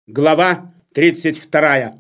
Глава 32.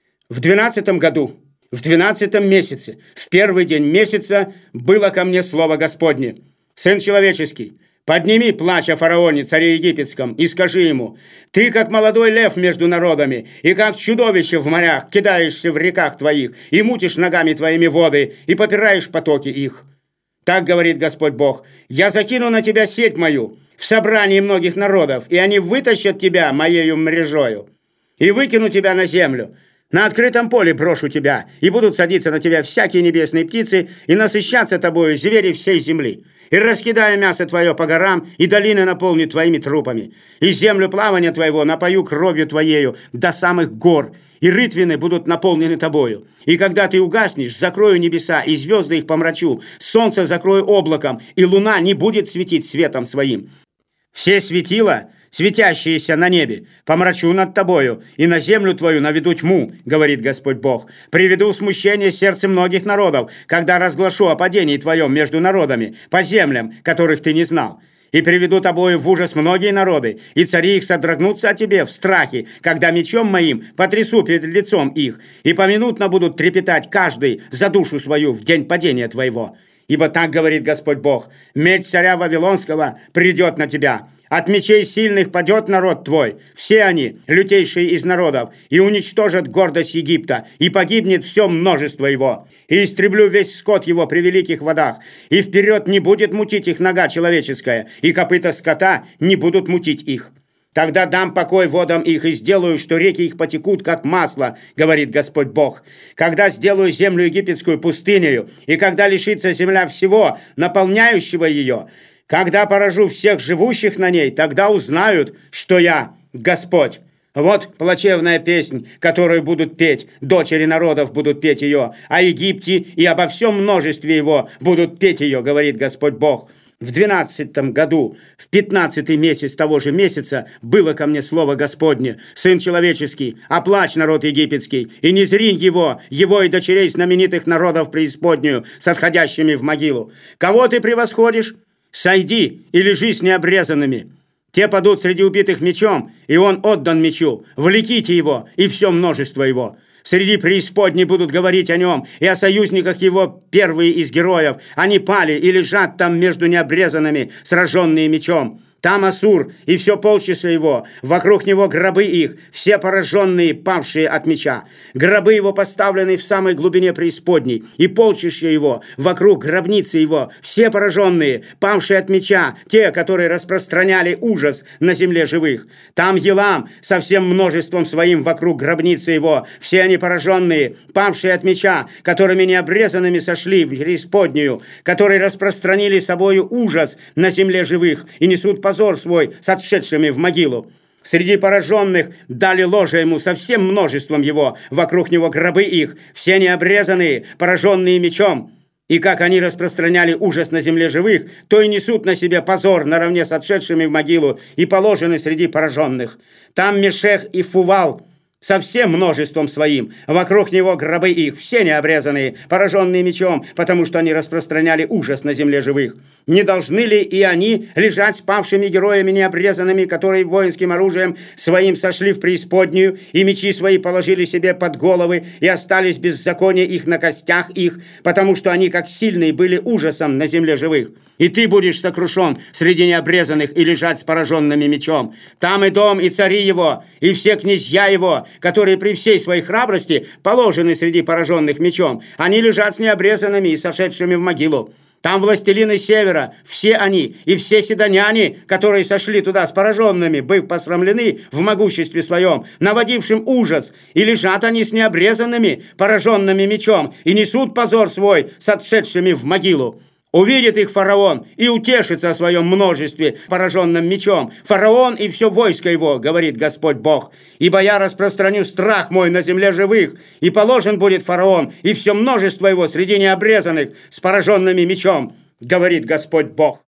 В 12 году, в 12 месяце, в первый день месяца было ко мне слово Господне: «Сын человеческий, подними плач о фараоне, царе египетском, и скажи ему: ты, как молодой лев между народами, и как чудовище в морях, кидаешься в реках твоих, и мутишь ногами твоими воды, и попираешь потоки их. Так говорит Господь Бог: я закину на тебя сеть мою в собрании многих народов, и они вытащат тебя моею мрежою, и выкину тебя на землю. На открытом поле брошу тебя, и будут садиться на тебя всякие небесные птицы, и насыщаться тобою звери всей земли. И раскидаю мясо твое по горам, и долины наполню твоими трупами. И землю плавания твоего напою кровью твоею до самых гор, и рытвины будут наполнены тобою. И когда ты угаснешь, закрою небеса, и звезды их помрачу, солнце закрою облаком, и луна не будет светить светом своим. Все светила, светящиеся на небе, помрачу над тобою, и на землю твою наведу тьму, говорит Господь Бог. Приведу в смущение сердце многих народов, когда разглашу о падении твоем между народами, по землям, которых ты не знал. И приведу тобою в ужас многие народы, и цари их содрогнутся о тебе в страхе, когда мечом моим потрясу перед лицом их, и поминутно будут трепетать каждый за душу свою в день падения твоего. Ибо так говорит Господь Бог: меч царя Вавилонского придет на тебя. От мечей сильных падет народ твой, все они, лютейшие из народов, и уничтожат гордость Египта, и погибнет все множество его. И истреблю весь скот его при великих водах, и вперед не будет мутить их нога человеческая, и копыта скота не будут мутить их. Тогда дам покой водам их и сделаю, что реки их потекут, как масло, говорит Господь Бог. Когда сделаю землю египетскую пустынею, и когда лишится земля всего, наполняющего ее, когда поражу всех живущих на ней, тогда узнают, что я Господь. Вот плачевная песнь, которую будут петь, дочери народов будут петь ее, о Египте и обо всем множестве его будут петь ее, говорит Господь Бог. В 12 году, в 15 месяц того же месяца, было ко мне слово Господне: сын человеческий, оплачь народ египетский, и не зринь его и дочерей знаменитых народов преисподнюю с отходящими в могилу. Кого ты превосходишь? Сойди и лежи с необрезанными. Те падут среди убитых мечом, и он отдан мечу. Влеките его, и все множество его. Среди преисподней будут говорить о нем и о союзниках его первые из героев. Они пали и лежат там между необрезанными, сраженные мечом. Там Ассур и все полчища его, вокруг него гробы их, все пораженные, павшие от меча. Гробы его поставлены в самой глубине преисподней, и полчища его, вокруг гробницы его, все пораженные, павшие от меча, те, которые распространяли ужас на земле живых. Там Елам со всем множеством своим вокруг гробницы его, все они пораженные, павшие от меча, которыми необрезанными сошли в преисподнюю, которые распространили собою ужас на земле живых и несут позор свой с отшедшими в могилу. Среди пораженных дали ложе ему со всем множеством его, вокруг него гробы их, все необрезанные, пораженные мечом. И как они распространяли ужас на земле живых, то и несут на себе позор наравне с отшедшими в могилу и положены среди пораженных. Там Мешех и Фувал со всем множеством своим, вокруг него гробы их, все необрезанные, пораженные мечом, потому что они распространяли ужас на земле живых. Не должны ли и они лежать с павшими героями необрезанными, которые воинским оружием своим сошли в преисподнюю, и мечи свои положили себе под головы, и остались беззакония их на костях их, потому что они, как сильные, были ужасом на земле живых? И ты будешь сокрушен среди необрезанных и лежать с пораженными мечом. Там и дом, и цари его, и все князья его, которые при всей своей храбрости положены среди пораженных мечом. Они лежат с необрезанными и сошедшими в могилу. Там властелины севера, все они, и все седоняне, которые сошли туда с пораженными, быв посрамлены в могуществе своем, наводившим ужас, и лежат они с необрезанными, пораженными мечом, и несут позор свой с отшедшими в могилу. Увидит их фараон и утешится о своем множестве, пораженном мечом. Фараон и все войско его, говорит Господь Бог. Ибо я распространю страх мой на земле живых, и положен будет фараон и все множество его среди необрезанных с пораженными мечом, говорит Господь Бог.